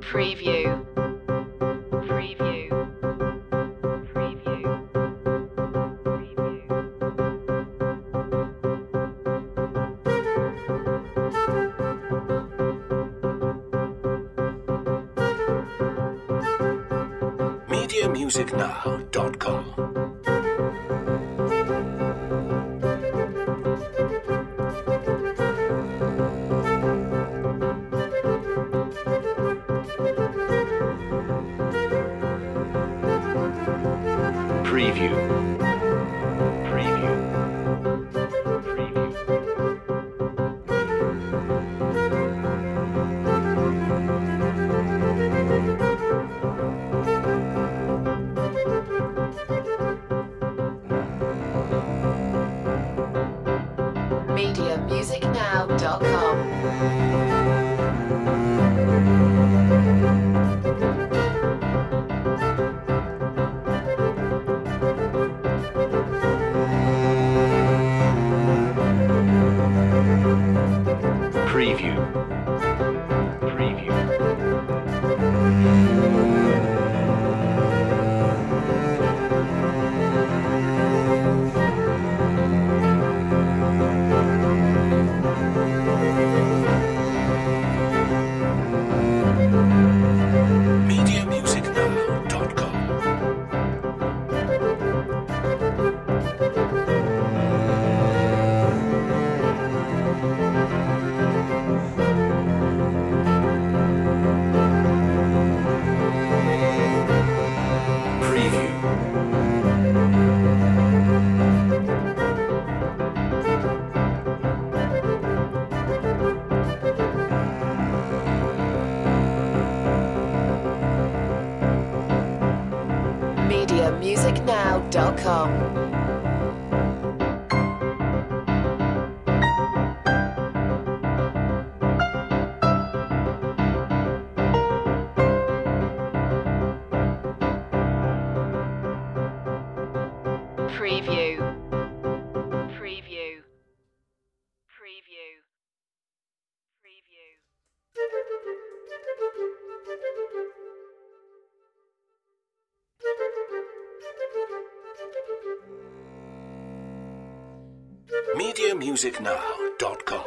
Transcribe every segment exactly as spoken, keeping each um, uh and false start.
Preview. Preview. Preview. media music now dot com. Preview. Preview. Preview. media music now dot com. Preview. Preview. media music now dot com. media music now dot com. Preview. Preview. Preview. Preview. media music now dot com.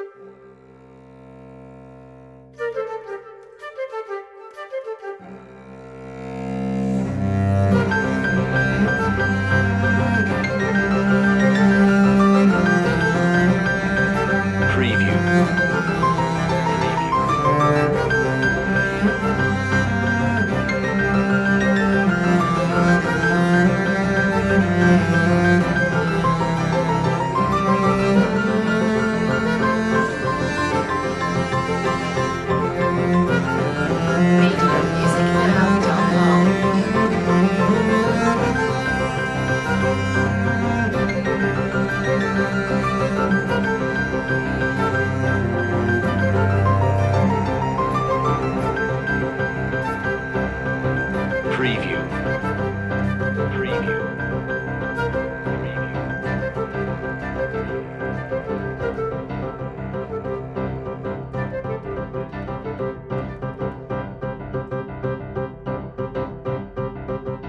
Preview. media music now dot com. Preview. Preview.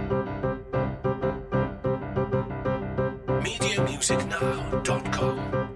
media music now dot com.